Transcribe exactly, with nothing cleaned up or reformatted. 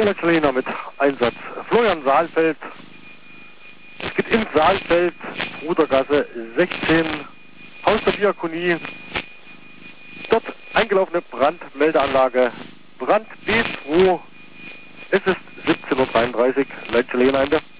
Hier Leitzelena mit Einsatz Florian Saalfeld. Es geht ins Saalfeld, Brudergasse sechzehn, Haus der Diakonie. Dort eingelaufene Brandmeldeanlage, Brand B zwei. Es ist siebzehn Uhr dreiunddreißig, Leitzelena Ende.